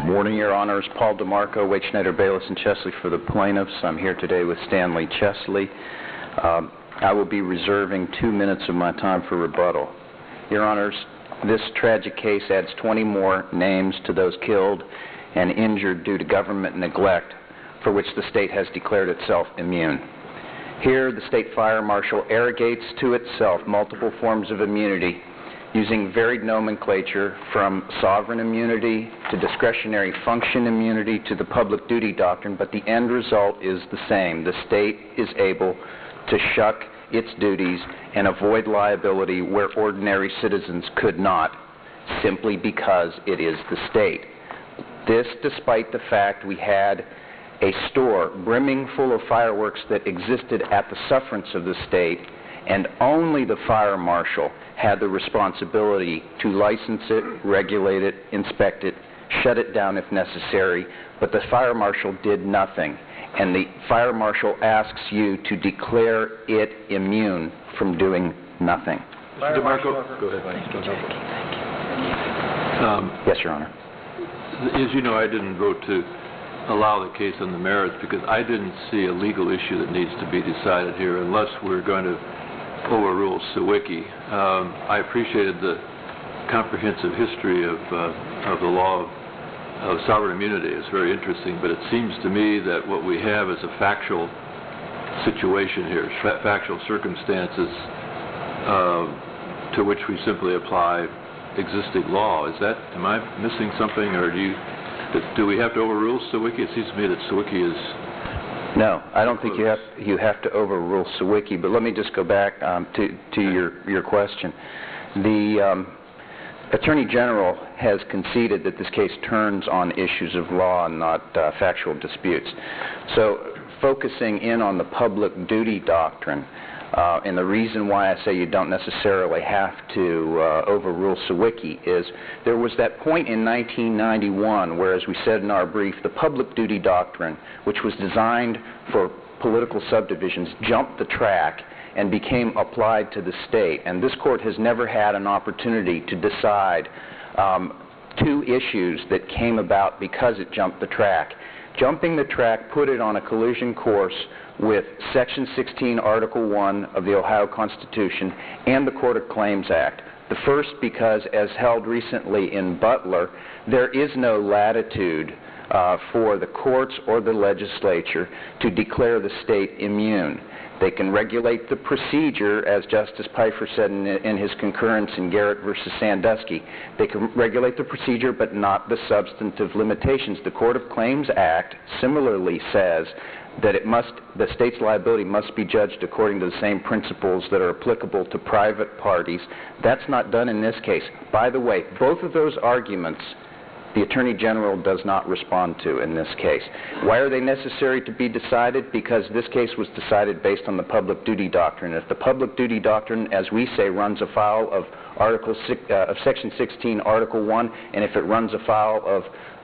Morning, Your Honors. Paul DeMarco, Wade Schneider, Bayless, and Chesley for the plaintiffs. I'm here today with Stanley Chesley. I will be reserving 2 minutes of my time for rebuttal. Your Honors, this tragic case adds 20 more names to those killed and injured due to government neglect for which the state has declared itself immune. Here, the state fire marshal arrogates to itself multiple forms of immunity using varied nomenclature from sovereign immunity to discretionary function immunity to the public duty doctrine, but the end result is the same. The state is able to shuck its duties and avoid liability where ordinary citizens could not, simply because it is the state. This despite the fact we had a store brimming full of fireworks that existed at the sufferance of the state, and only the fire marshal had the responsibility to license it, regulate it, inspect it, shut it down if necessary, but the fire marshal did nothing. And the fire marshal asks you to declare it immune from doing nothing. Mr. DeMarco, go ahead. Yes, Your Honor. As you know, I didn't vote to allow the case on the merits because I didn't see a legal issue that needs to be decided here unless we're going to overrule Sawicki. I appreciated the comprehensive history of the law of sovereign immunity. It's very interesting, but it seems to me that what we have is a factual situation here, factual circumstances to which we simply apply existing law. Am I missing something, or do we have to overrule Sawicki? It seems to me that Sawicki is... No, I don't think you have to overrule Sawicki, but let me just go back to your question. The Attorney General has conceded that this case turns on issues of law and not factual disputes. So focusing in on the public duty doctrine, and the reason why I say you don't necessarily have to overrule Sawicki is there was that point in 1991 where, as we said in our brief, the public duty doctrine, which was designed for political subdivisions, jumped the track and became applied to the state. And this court has never had an opportunity to decide two issues that came about because it jumped the track. Jumping the track put it on a collision course with Section 16, Article 1 of the Ohio Constitution and the Court of Claims Act. The first because, as held recently in Butler, there is no latitude for the courts or the legislature to declare the state immune. They can regulate the procedure, as Justice Pfeiffer said in his concurrence in Garrett versus Sandusky. They can regulate the procedure, but not the substantive limitations. The Court of Claims Act similarly says that the state's liability must be judged according to the same principles that are applicable to private parties. That's not done in this case. By the way, both of those arguments the Attorney General does not respond to in this case. Why are they necessary to be decided? Because this case was decided based on the public duty doctrine. If the public duty doctrine, as we say, runs afoul of Section 16, Article 1, and if it runs afoul of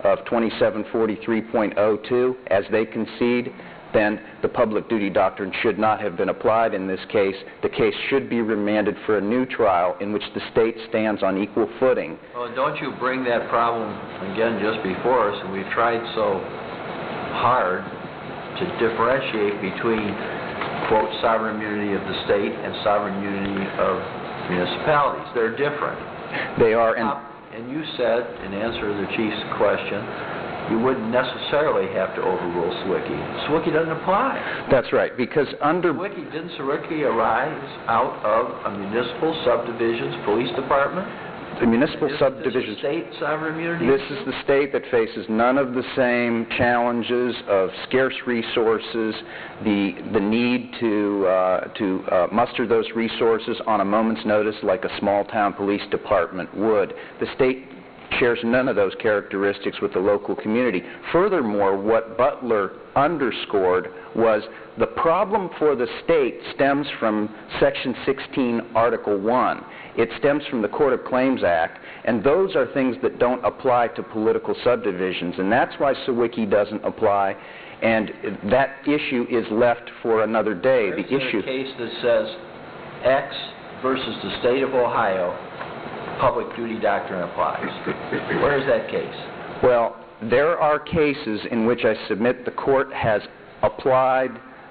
2743.02, as they concede, then the public duty doctrine should not have been applied in this case. The case should be remanded for a new trial in which the state stands on equal footing. Well, don't you bring that problem again just before us, and we've tried so hard to differentiate between, quote, sovereign immunity of the state and sovereign immunity of municipalities. They're different. They are. And you said, in answer to the Chief's question, you wouldn't necessarily have to overrule Sawicki. Sawicki doesn't apply. That's right, because Didn't Sawicki arise out of a municipal subdivision's police department? The municipal subdivisions. State sovereign immunity? This is the state that faces none of the same challenges of scarce resources, the need to muster those resources on a moment's notice like a small-town police department would. The state shares none of those characteristics with the local community. Furthermore, what Butler underscored was the problem for the state stems from Section 16, Article 1. It stems from the Court of Claims Act, and those are things that don't apply to political subdivisions, and that's why Sawicki doesn't apply, and that issue is left for another day. There's a case that says X versus the state of Ohio, public duty doctrine applies. Where is that case? Well, there are cases in which I submit the court has applied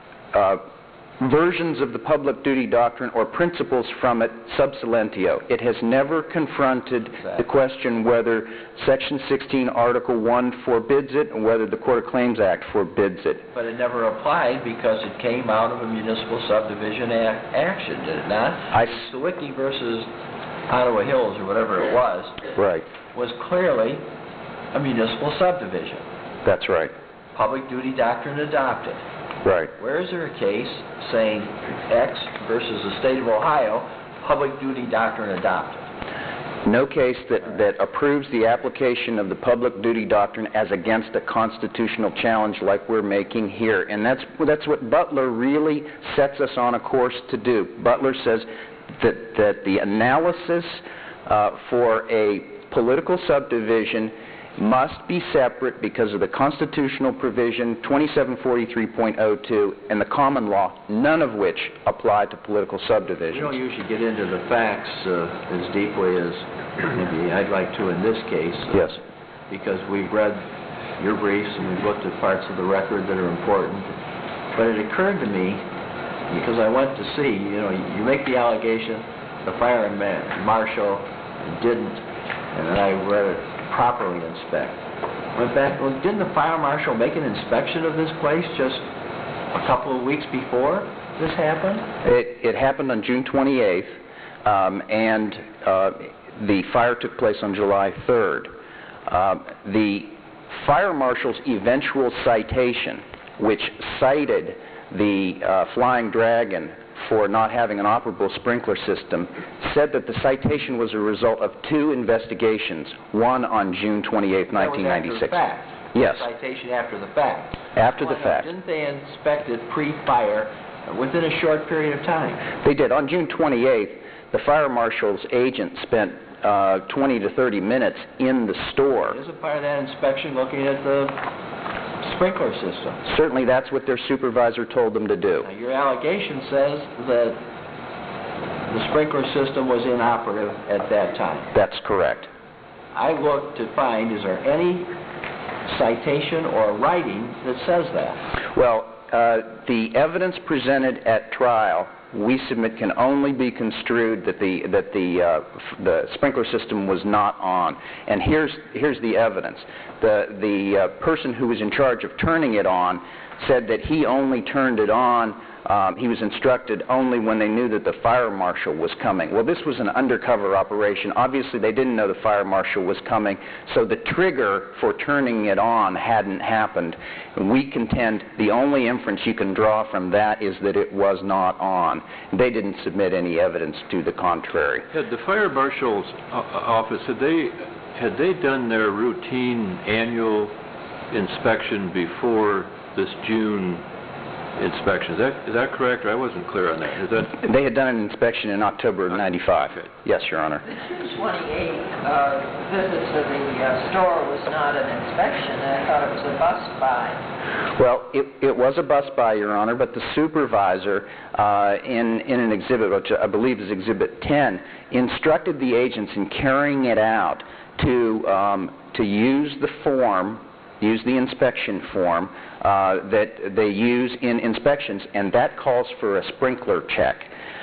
versions of the public duty doctrine or principles from it sub silentio. It has never confronted the question whether Section 16, Article 1 forbids it and whether the Court of Claims Act forbids it. But it never applied because it came out of a municipal subdivision action, did it not? Sawicki versus Ottawa Hills, or whatever it was, was clearly a municipal subdivision. That's right. Public duty doctrine adopted. Right. Where is there a case saying X versus the state of Ohio, public duty doctrine adopted? No case that approves the application of the public duty doctrine as against a constitutional challenge like we're making here. And that's what Butler really sets us on a course to do. Butler says that the analysis for a political subdivision must be separate because of the constitutional provision 2743.02 and the common law, none of which apply to political subdivisions. We don't usually get into the facts as deeply as maybe I'd like to in this case. Yes. Because we've read your briefs and we've looked at parts of the record that are important. But it occurred to me, because I went to see, you make the allegation the fire marshal didn't, and then I read it, properly inspect. Went back, didn't the fire marshal make an inspection of this place just a couple of weeks before this happened? It happened on June 28th, and the fire took place on July 3rd. The fire marshal's eventual citation, which cited the Flying Dragon for not having an operable sprinkler system, said that the citation was a result of two investigations, one on June 28, 1996. That was after the fact. Yes. The citation after the fact. After the fact. Didn't they inspect it pre-fire within a short period of time? They did. On June 28th, the fire marshal's agent spent 20 to 30 minutes in the store. Isn't part of that inspection looking at the sprinkler system? Certainly that's what their supervisor told them to do. Now, your allegation says that the sprinkler system was inoperative at that time. That's correct. I looked to find, is there any citation or writing that says that? Well, the evidence presented at trial, we submit, can only be construed that the sprinkler system was not on. And here's the evidence. The person who was in charge of turning it on said that he only turned it on, he was instructed only when they knew that the fire marshal was coming. Well, this was an undercover operation. Obviously, they didn't know the fire marshal was coming, so the trigger for turning it on hadn't happened. And we contend the only inference you can draw from that is that it was not on. They didn't submit any evidence to the contrary. Had the fire marshal's office, had they done their routine annual inspection before this June inspection? Is that correct? Or I wasn't clear on that. Is that? They had done an inspection in October of '95. Okay. Yes, Your Honor. The June 28th visit to the store was not an inspection. I thought it was a bus-by. Well, it was a bus-by, Your Honor, but the supervisor in an exhibit, which I believe is Exhibit 10, instructed the agents in carrying it out to use the form, use the inspection form that they use in inspections, and that calls for a sprinkler check.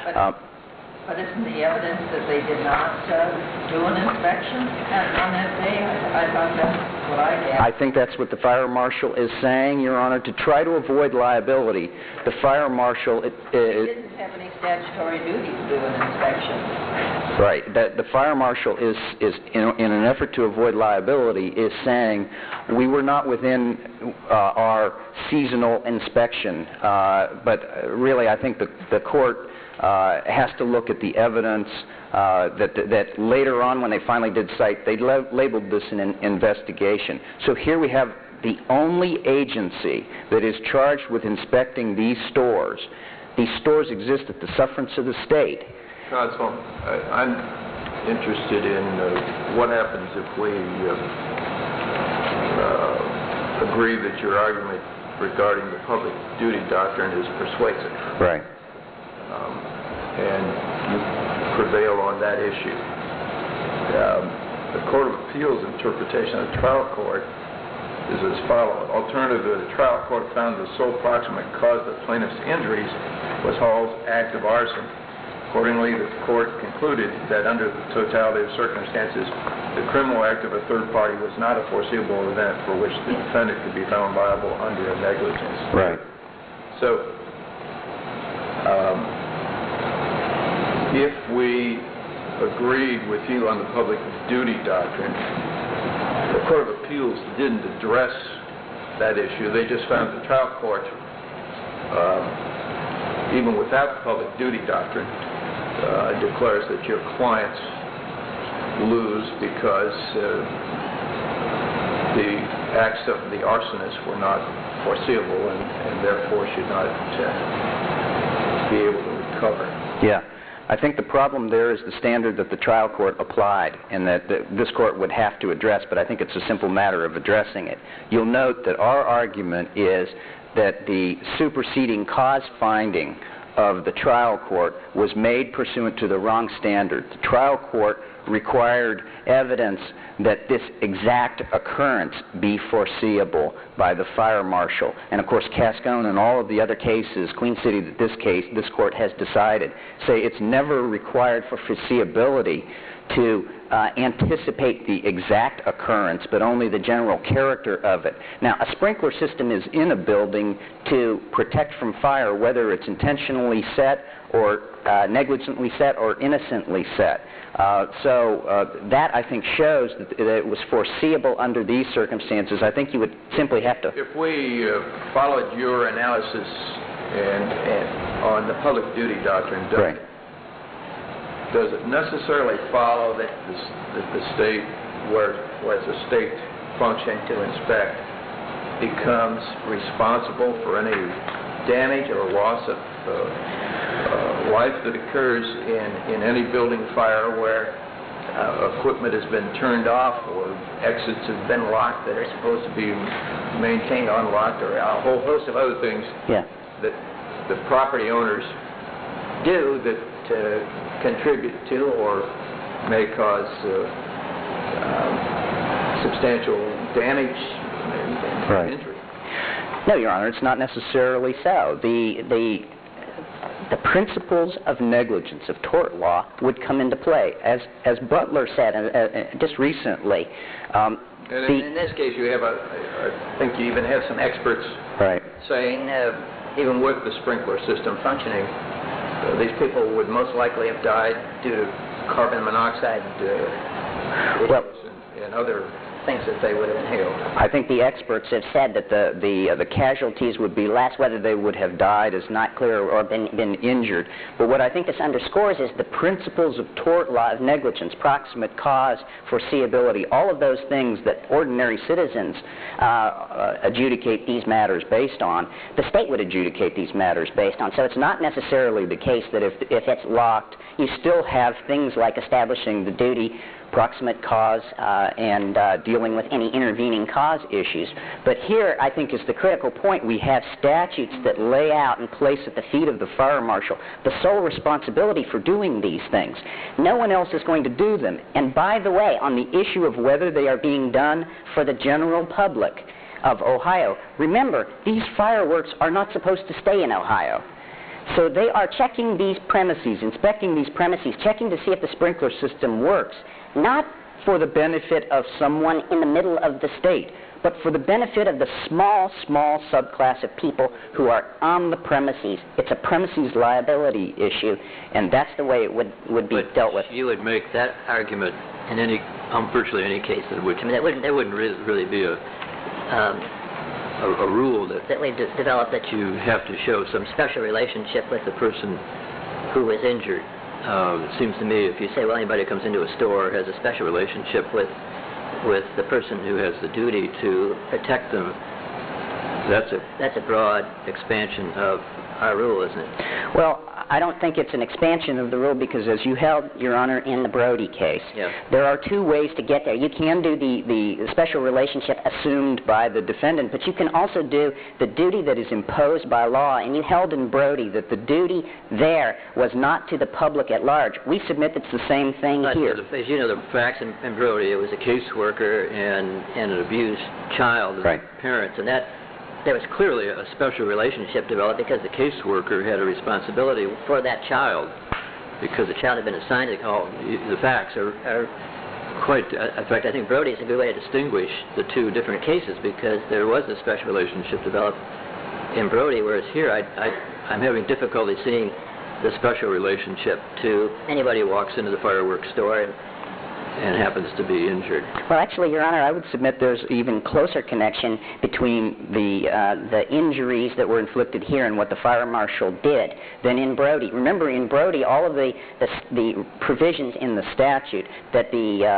But isn't the evidence that they did not do an inspection on that day? I thought that's what I gathered. I think that's what the fire marshal is saying, Your Honor. To try to avoid liability, the fire marshal... They didn't have any statutory duty to do an inspection. Right. The fire marshal is in an effort to avoid liability, is saying we were not within our seasonal inspection. But really, I think the court has to look at the evidence that later on, when they finally did cite, they labeled this an investigation. So here we have the only agency that is charged with inspecting these stores. These stores exist at the sufferance of the state. Counsel, I'm interested in what happens if we agree that your argument regarding the public duty doctrine is persuasive. Right. And you prevail on that issue. The Court of Appeals interpretation of the trial court is as follows. Alternatively, the trial court found the sole proximate cause of plaintiff's injuries was Hall's act of arson. Accordingly, the court concluded that under the totality of circumstances, the criminal act of a third party was not a foreseeable event for which the defendant could be found liable under a negligence. Right. So, if we agreed with you on the public duty doctrine, the Court of Appeals didn't address that issue. They just found the trial court, even without the public duty doctrine, declares that your clients lose because the acts of the arsonist were not foreseeable and therefore should not be able to recover. Yeah. I think the problem there is the standard that the trial court applied and that this court would have to address, but I think it's a simple matter of addressing it. You'll note that our argument is that the superseding cause finding of the trial court was made pursuant to the wrong standard. The trial court required evidence that this exact occurrence be foreseeable by the fire marshal. And of course, Cascone and all of the other cases, Queen City, this court has decided, say it's never required for foreseeability to anticipate the exact occurrence, but only the general character of it. Now, a sprinkler system is in a building to protect from fire, whether it's intentionally set or negligently set or innocently set. So that, I think, shows that it was foreseeable under these circumstances. I think you would simply have to... If we followed your analysis and on the public duty doctrine, does it necessarily follow that the state, where it's a state function to inspect, becomes responsible for any damage or loss of life that occurs in any building fire where equipment has been turned off or exits have been locked that are supposed to be maintained unlocked, or a whole host of other things that the property owners do that contribute to or may cause substantial damage and injury? No, Your Honor, it's not necessarily so. The principles of negligence, of tort law, would come into play. As Butler said just recently... in this case, you have I think you even have some experts saying, even with the sprinkler system functioning, these people would most likely have died due to carbon monoxide and other things that they would have inhaled. I think the experts have said that the casualties would be less. Whether they would have died is not clear, or been injured. But what I think this underscores is the principles of tort law, of negligence, proximate cause, foreseeability, all of those things that ordinary citizens adjudicate these matters based on, the state would adjudicate these matters based on. So it's not necessarily the case that if it's locked, you still have things like establishing the duty, proximate cause, and dealing with any intervening cause issues. But here, I think, is the critical point. We have statutes that lay out and place at the feet of the fire marshal the sole responsibility for doing these things. No one else is going to do them. And by the way, on the issue of whether they are being done for the general public of Ohio, remember, these fireworks are not supposed to stay in Ohio. So they are checking these premises, inspecting these premises, checking to see if the sprinkler system works, not for the benefit of someone in the middle of the state, but for the benefit of the small subclass of people who are on the premises. It's a premises liability issue, and that's the way it would be dealt with. You would make that argument in virtually any case in which, I mean, there wouldn't really be a rule that we develop that you have to show some special relationship with the person who was injured. It seems to me if you say, well, anybody who comes into a store has a special relationship with the person who has the duty to protect them, that's a broad expansion of our rule, isn't it? Well, I don't think it's an expansion of the rule because, as you held, Your Honor, in the Brody case, Yeah. there are two ways to get there. You can do the special relationship assumed by the defendant, but you can also do the duty that is imposed by law, and you held in Brody that the duty there was not to the public at large. We submit it's the same thing But here. as you know, the facts in Brody, it was a caseworker and an abused child and Right. parents, and that there was clearly a special relationship developed because the caseworker had a responsibility for that child because the child had been assigned to call. The facts are quite, in fact, I think Brody is a good way to distinguish the two different cases because there was a special relationship developed in Brody, whereas here I'm having difficulty seeing the special relationship to anybody who walks into the fireworks store and happens to be injured. Well, actually, Your Honor, I would submit there's even closer connection between the injuries that were inflicted here and what the fire marshal did than in Brody. Remember, in Brody, all of the provisions in the statute that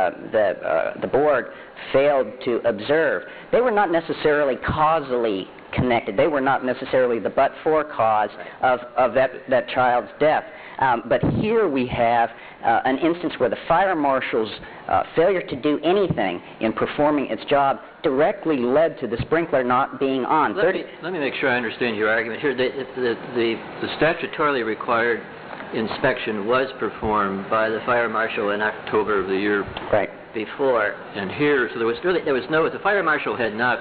the board failed to observe, they were not necessarily causally connected. They were not necessarily the but-for cause of that child's death. But here we have an instance where the fire marshal's failure to do anything in performing its job directly led to the sprinkler not being on. Let me make sure I understand your argument here. The statutorily required inspection was performed by the fire marshal in October of the year before, and here, so the fire marshal had not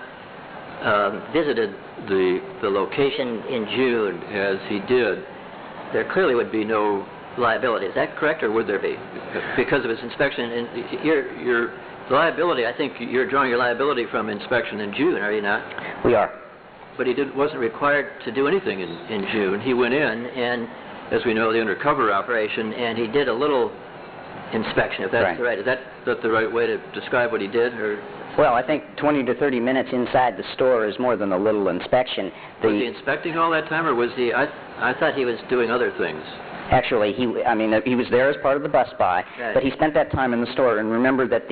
visited the location in June as he did. There clearly would be no liability. Is that correct, or would there be? Because of his inspection, and your liability, I think you're drawing your liability from inspection in June, are you not? We are. But he wasn't required to do anything in June. He went in, and as we know, the undercover operation, and he did a little inspection, if that's right. Is that the right way to describe what he did? Or? Well, I think 20 to 30 minutes inside the store is more than a little inspection. Was he inspecting all that time, or was he? I thought he was doing other things. Actually, he was there as part of the bus buy, but he spent that time in the store. And remember that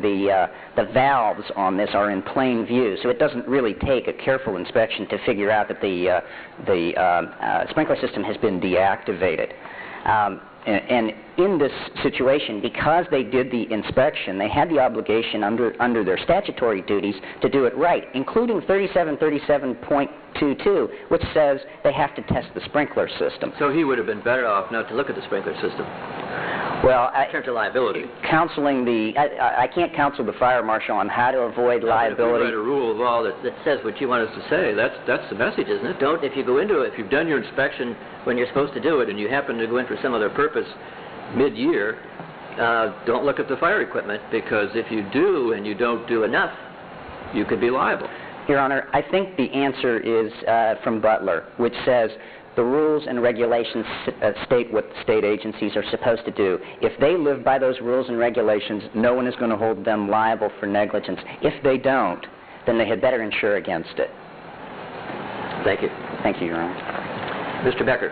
the valves on this are in plain view, so it doesn't really take a careful inspection to figure out that the sprinkler system has been deactivated. And in this situation, because they did the inspection, they had the obligation under their statutory duties to do it right, including 3737.22, which says they have to test the sprinkler system. So he would have been better off not to look at the sprinkler system. Well, in terms of liability. I can't counsel the fire marshal on how to avoid liability. If we write a rule of law that says what you want us to say, that's the message, isn't it? If you go into it, if you've done your inspection when you're supposed to do it, and you happen to go in for some other purpose mid-year, don't look at the fire equipment, because if you do and you don't do enough, you could be liable. Your Honor, I think the answer is from Butler, which says the rules and regulations state what state agencies are supposed to do. If they live by those rules and regulations, no one is going to hold them liable for negligence. If they don't, then they had better insure against it. Thank you. Thank you, Your Honor. Mr. Becker.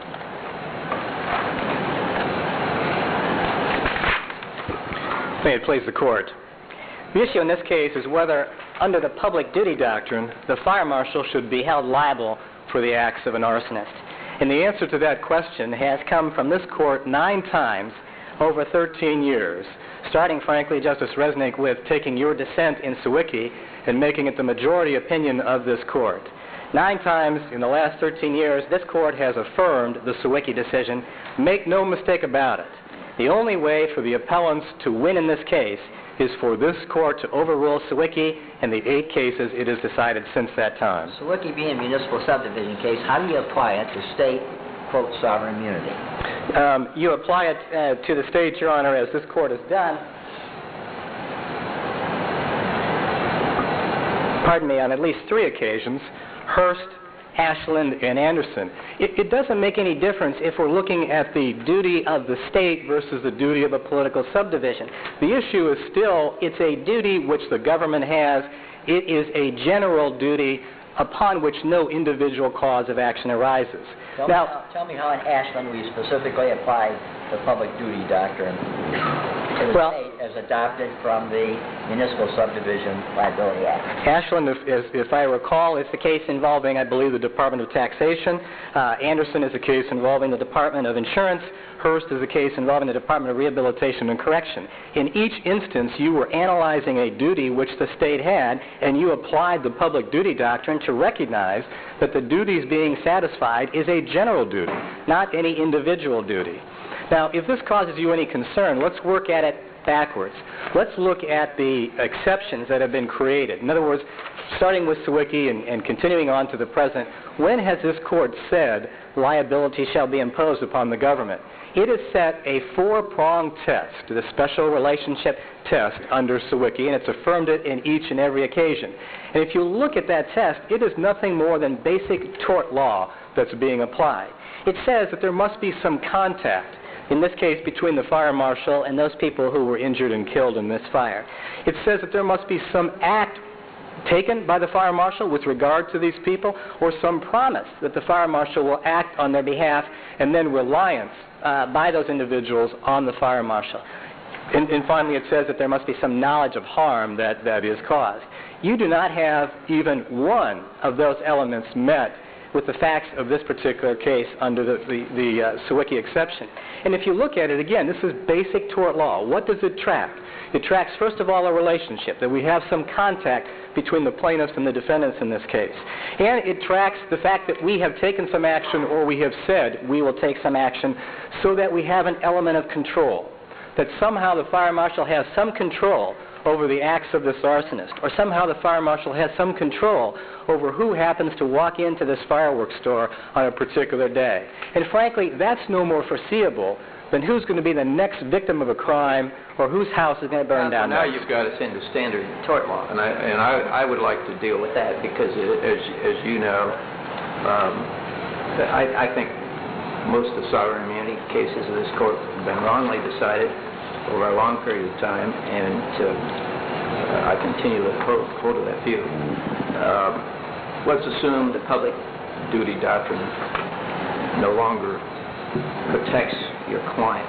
May it please the Court. The issue in this case is whether, under the public duty doctrine, the fire marshal should be held liable for the acts of an arsonist. And the answer to that question has come from this Court 9 times over 13 years, starting, frankly, Justice Resnick, with taking your dissent in Sawicki and making it the majority opinion of this Court. 9 times in the last 13 years, this Court has affirmed the Sawicki decision. Make no mistake about it. The only way for the appellants to win in this case is for this Court to overrule Sawicki and the 8 cases it has decided since that time. Sawicki being a municipal subdivision case, how do you apply it to state, quote, sovereign immunity? You apply it to the state, Your Honor, as this Court has done. Pardon me, on at least 3 occasions, Hearst, Ashland, and Anderson. It doesn't make any difference if we're looking at the duty of the state versus the duty of a political subdivision. The issue is still, it's a duty which the government has. It is a general duty upon which no individual cause of action arises. Tell me how in Ashland we specifically applied the public duty doctrine to the state as adopted from the Municipal Subdivision Liability Act. Ashland, if I recall, is the case involving, I believe, the Department of Taxation. Anderson is a case involving the Department of Insurance. Hearst is a case involving the Department of Rehabilitation and Correction. In each instance, you were analyzing a duty which the state had, and you applied the public duty doctrine to recognize that the duties being satisfied is a general duty, not any individual duty. Now, if this causes you any concern, let's work at it backwards. Let's look at the exceptions that have been created. In other words, starting with Sawicki and continuing on to the present, when has this court said liability shall be imposed upon the government? It has set a four-pronged test, the special relationship test under Sawicki, and it's affirmed it in each and every occasion. And if you look at that test, it is nothing more than basic tort law that's being applied. It says that there must be some contact, in this case between the fire marshal and those people who were injured and killed in this fire. It says that there must be some act taken by the fire marshal with regard to these people, or some promise that the fire marshal will act on their behalf, and then reliance by those individuals on the fire marshal. And finally, it says that there must be some knowledge of harm that is caused. You do not have even one of those elements met with the facts of this particular case under the Sawicki exception. And if you look at it, again, this is basic tort law. What does it track? It tracks, first of all, a relationship, that we have some contact between the plaintiffs and the defendants in this case. And it tracks the fact that we have taken some action, or we have said we will take some action, so that we have an element of control, that somehow the fire marshal has some control over the acts of this arsonist, or somehow the fire marshal has some control over who happens to walk into this fireworks store on a particular day. And frankly, that's no more foreseeable than who's going to be the next victim of a crime, or whose house is going to burn down now next. you've got us into standard tort law, and I would like to deal with that because, as you know, I think most of the sovereign immunity cases of this court have been wrongly decided over a long period of time, and I continue to hold to that view. Let's assume the public duty doctrine no longer protects your client.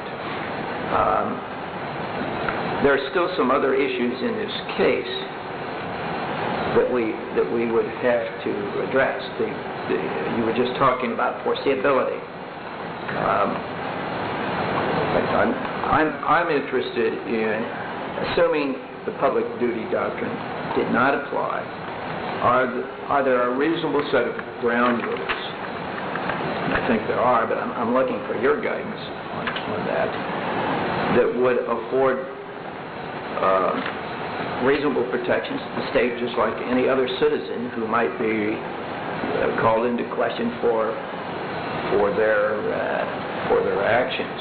There are still some other issues in this case that we would have to address. You were just talking about foreseeability. I'm interested in, assuming the public duty doctrine did not apply, are there a reasonable set of ground rules? I think there are, but I'm looking for your guidance on that would afford reasonable protections to the state, just like any other citizen who might be called into question for their actions.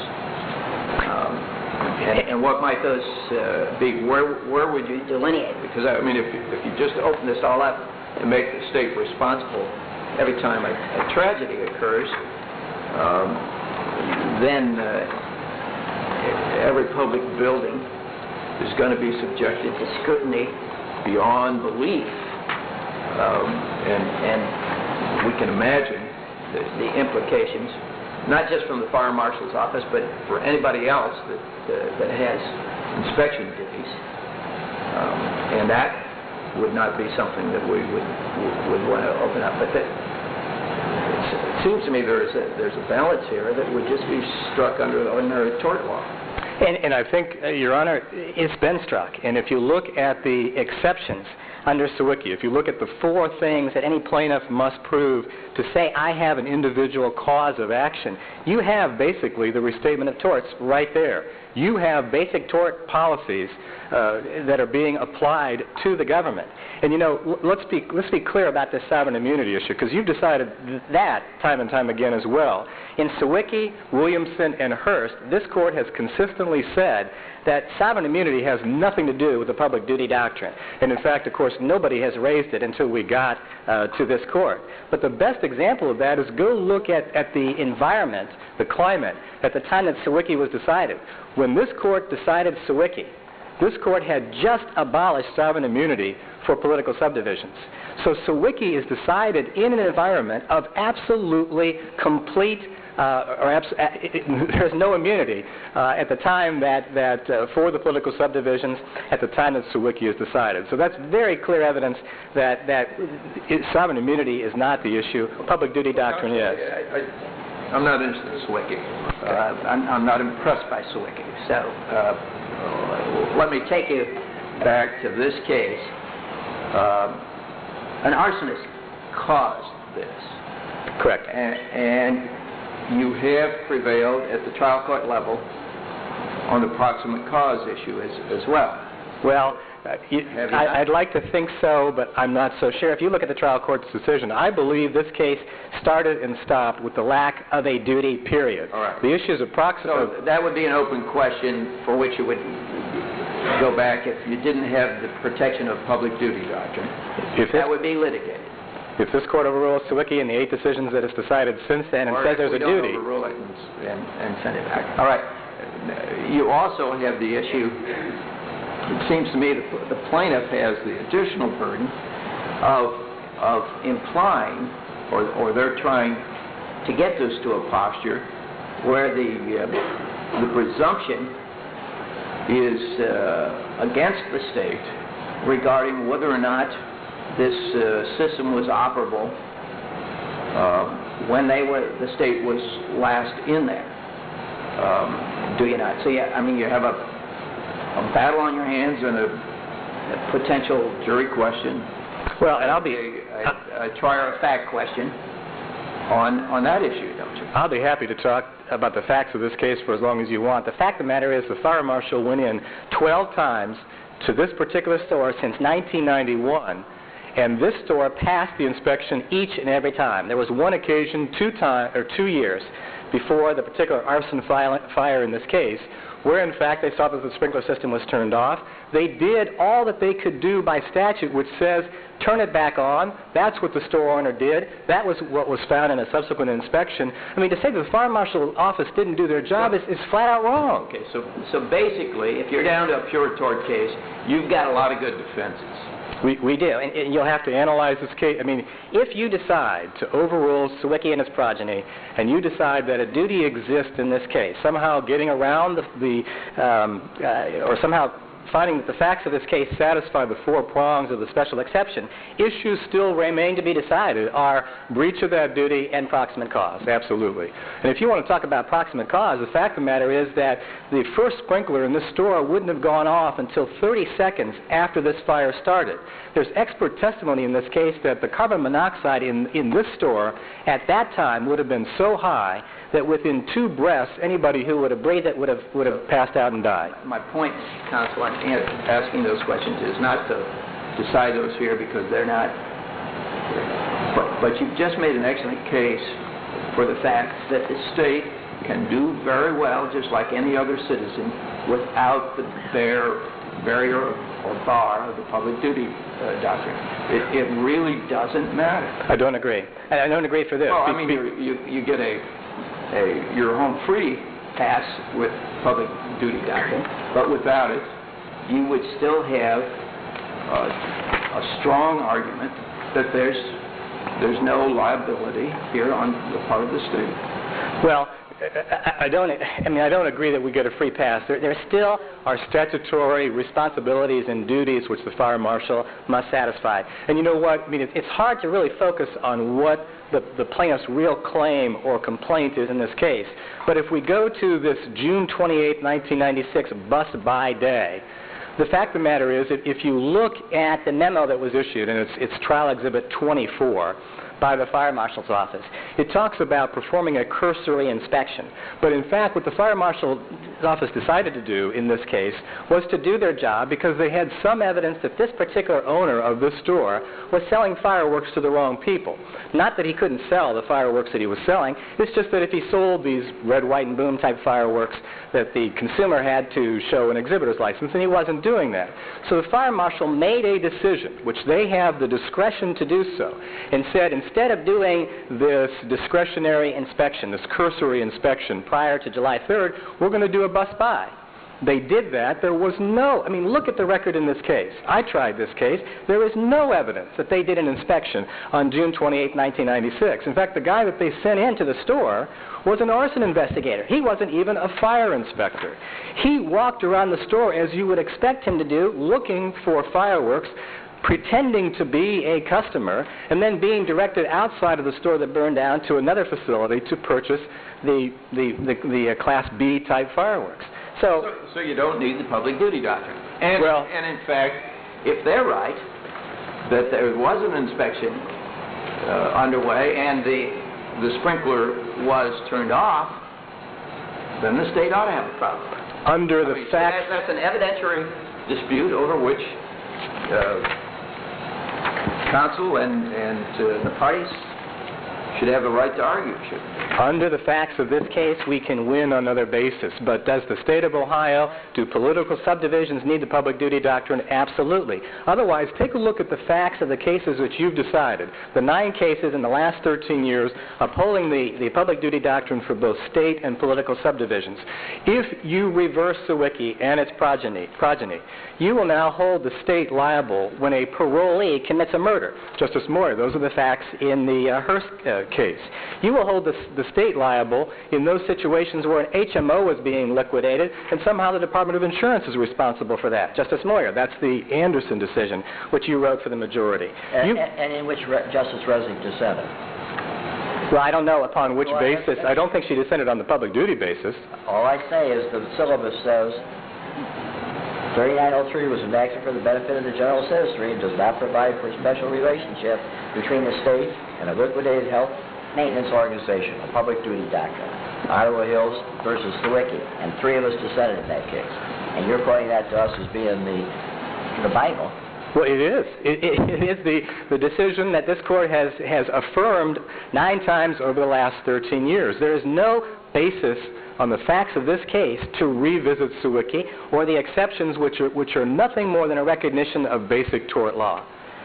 And what might those be? Where would you delineate? Because I mean, if you just open this all up and make the state responsible every time a tragedy occurs, then every public building is going to be subjected to scrutiny beyond belief, and we can imagine the implications, not just from the fire marshal's office, but for anybody else that has inspection duties, and that would not be something that we would want to open up. But it seems to me there's a balance here that would just be struck under the ordinary tort law. And I think, Your Honor, it's been struck. And if you look at the exceptions under Sawicki, if you look at the four things that any plaintiff must prove to say, I have an individual cause of action, you have basically the restatement of torts right there. You have basic tort policies that are being applied to the government. And, you know, let's be clear about this sovereign immunity issue, because you've decided that time and time again as well. In Sawicki, Williamson, and Hearst, this court has consistently said that sovereign immunity has nothing to do with the public duty doctrine. And in fact, of course, nobody has raised it until we got to this court. But the best example of that is go look at the environment, the climate, at the time that Sawicki was decided. When this court decided Sawicki, this court had just abolished sovereign immunity for political subdivisions. So Sawicki is decided in an environment of absolutely complete there's no immunity at the time that for the political subdivisions at the time that Sawicki is decided. So that's very clear evidence that sovereign immunity is not the issue. Public duty doctrine is. I'm not interested in Sawicki. I'm not impressed by Sawicki. So let me take you back to this case. An arsonist caused this. Correct. And you have prevailed at the trial court level on the proximate cause issue as well. Well, I'd like to think so, but I'm not so sure. If you look at the trial court's decision, I believe this case started and stopped with the lack of a duty, period. All right. The issues of proximate... So that would be an open question for which you would go back if you didn't have the protection of public duty doctrine. That would be litigated. If this court overrules Sawicki and the 8 decisions that it's decided since then and says there's a duty... Or if we don't overrule it and send it back. All right. You also have the issue, it seems to me the plaintiff has the additional burden of implying, or they're trying to get this to a posture where the presumption is against the state regarding whether or not this system was operable when the state was last in there. Do you not? So yeah, I mean, you have a battle on your hands and a potential jury question. Well, and I'll be a trier of fact question on that issue, don't you? I'll be happy to talk about the facts of this case for as long as you want. The fact of the matter is the fire marshal went in 12 times to this particular store since 1991, and this store passed the inspection each and every time. There was one occasion, 2 years before the particular arson fire in this case, where in fact they saw that the sprinkler system was turned off. They did all that they could do by statute, which says turn it back on. That's what the store owner did. That was what was found in a subsequent inspection. I mean, to say that the fire marshal's office didn't do their job is flat out wrong. Okay, so basically, if you're down to a pure tort case, you've got a lot of good defenses. We do, and you'll have to analyze this case. I mean, if you decide to overrule Sawicki and his progeny, and you decide that a duty exists in this case, somehow getting around or somehow finding that the facts of this case satisfy the 4 prongs of the special exception, issues still remain to be decided are breach of that duty and proximate cause, absolutely. And if you want to talk about proximate cause, the fact of the matter is that the first sprinkler in this store wouldn't have gone off until 30 seconds after this fire started. There's expert testimony in this case that the carbon monoxide in this store at that time would have been so high that within 2 breaths, anybody who would have breathed it would have passed out and died. My point, counsel, I'm asking those questions is not to decide those here because they're not. But you've just made an excellent case for the fact that the state can do very well, just like any other citizen, without their barrier or bar of the public duty doctrine. It really doesn't matter. I don't agree. And I don't agree for this. Well, I mean, you get your home free pass with public duty doctrine, but without it, you would still have a strong argument that there's no liability here on the part of the state. Well, I don't agree that we get a free pass. There still are statutory responsibilities and duties which the fire marshal must satisfy. And you know what? I mean, it's hard to really focus on what the plaintiff's real claim or complaint is in this case. But if we go to this June 28, 1996 bus buy day, the fact of the matter is that if you look at the memo that was issued, and it's Trial Exhibit 24, by the fire marshal's office. It talks about performing a cursory inspection. But in fact, what the fire marshal's office decided to do in this case was to do their job because they had some evidence that this particular owner of this store was selling fireworks to the wrong people. Not that he couldn't sell the fireworks that he was selling, it's just that if he sold these red, white, and boom type fireworks, that the consumer had to show an exhibitor's license, and he wasn't doing that. So the fire marshal made a decision, which they have the discretion to do so, and said, instead of doing this discretionary inspection, this cursory inspection prior to July 3rd, we're going to do a bus buy. they did that. There was no, I mean, look at the record in this case. I tried this case. There is no evidence that they did an inspection on June 28, 1996. In fact, the guy that they sent into the store was an arson investigator. He wasn't even a fire inspector. He walked around the store as you would expect him to do, looking for fireworks, pretending to be a customer, and then being directed outside of the store that burned down to another facility to purchase the Class B type fireworks. So you don't need the public duty doctrine. And, well, and in fact, if they're right, that there was an inspection underway and the sprinkler was turned off, then the state ought to have a problem. Under the facts... That's an evidentiary dispute over which counsel and the parties should have the right to argue, shouldn't they? Under the facts of this case, we can win on other basis. But does the state of Ohio, do political subdivisions need the public duty doctrine? Absolutely. Otherwise, take a look at the facts of the cases which you've decided. The 9 cases in the last 13 years upholding the public duty doctrine for both state and political subdivisions. If you reverse Sawicki and its progeny, you will now hold the state liable when a parolee commits a murder. Justice Moyer, those are the facts in the Hearst case. You will hold the state liable in those situations where an HMO is being liquidated and somehow the Department of Insurance is responsible for that. Justice Moyer, that's the Anderson decision, which you wrote for the majority. And in which Justice Resnick dissented. Well, I don't know upon which basis. I don't think she dissented on the public duty basis. All I say is the syllabus says 3903 was enacted for the benefit of the general citizenry and does not provide for a special relationship between the state and a liquidated health maintenance organization, a public duty doctrine. Iowa Hills versus Sawicki, and 3 of us dissented in that case. And you're quoting that to us as being the Bible. Well, it is. It is the decision that this court has affirmed 9 times over the last 13 years. There is no basis on the facts of this case to revisit Sawicki or the exceptions which are nothing more than a recognition of basic tort law.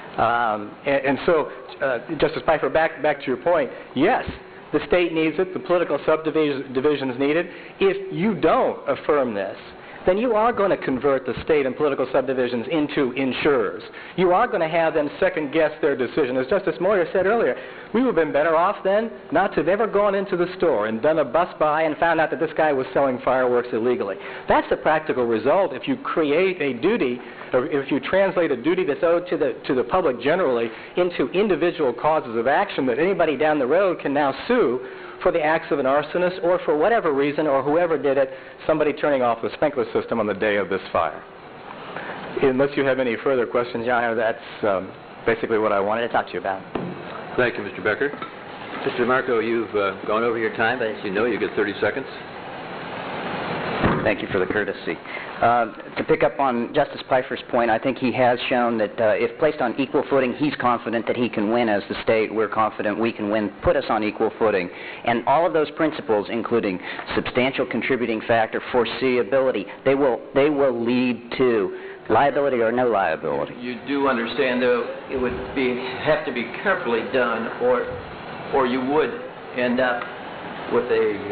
So, Justice Pfeiffer, back to your point, yes, the state needs it, the political subdivisions need it. If you don't affirm this, then you are going to convert the state and political subdivisions into insurers. You are going to have them second-guess their decision. As Justice Moyer said earlier, we would have been better off then not to have ever gone into the store and done a bus-by and found out that this guy was selling fireworks illegally. That's the practical result if you create a duty, or if you translate a duty that's owed to the public generally into individual causes of action that anybody down the road can now sue for the acts of an arsonist or for whatever reason or whoever did it, somebody turning off the sprinkler system on the day of this fire. Unless you have any further questions, Your Honor, that's basically what I wanted to talk to you about. Thank you, Mr. Becker. Mr. DeMarco, you've gone over your time, but as you know, you get 30 seconds. Thank you for the courtesy. To pick up on Justice Pfeiffer's point, I think he has shown that if placed on equal footing, he's confident that he can win as the state. We're confident we can win, put us on equal footing. And all of those principles, including substantial contributing factor, foreseeability, they will lead to liability or no liability. You do understand, though, it would have to be carefully done, or you would end up with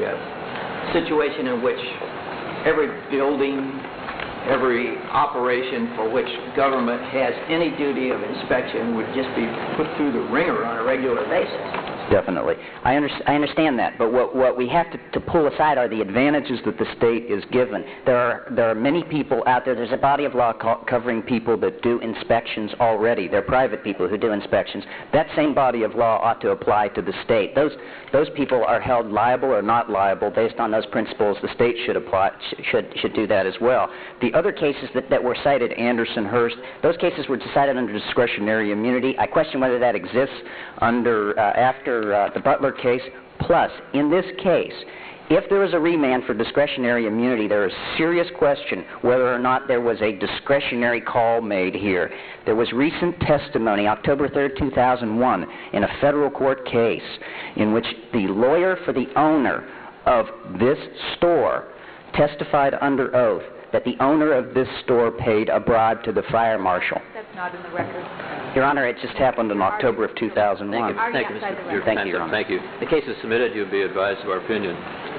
a situation in which every building, every operation for which government has any duty of inspection would just be put through the ringer on a regular basis. Definitely. I understand that, but what we have to pull aside are the advantages that the state is given. There are many people out there. There's a body of law covering people that do inspections already. They're private people who do inspections. That same body of law ought to apply to the state. Those people are held liable or not liable based on those principles. The state should do that as well. The other cases that were cited, Anderson, Hearst, those cases were decided under discretionary immunity. I question whether that exists after the Butler case. Plus, in this case, if there is a remand for discretionary immunity, there is serious question whether or not there was a discretionary call made here. There was recent testimony, October 3rd, 2001, in a federal court case in which the lawyer for the owner of this store testified under oath that the owner of this store paid a bribe to the fire marshal. That's not in the record. Your Honor, it just happened in October of 2001. Thank you, Mr. Thank you, Your Honor. Thank you. The case is submitted. You'll be advised of our opinion.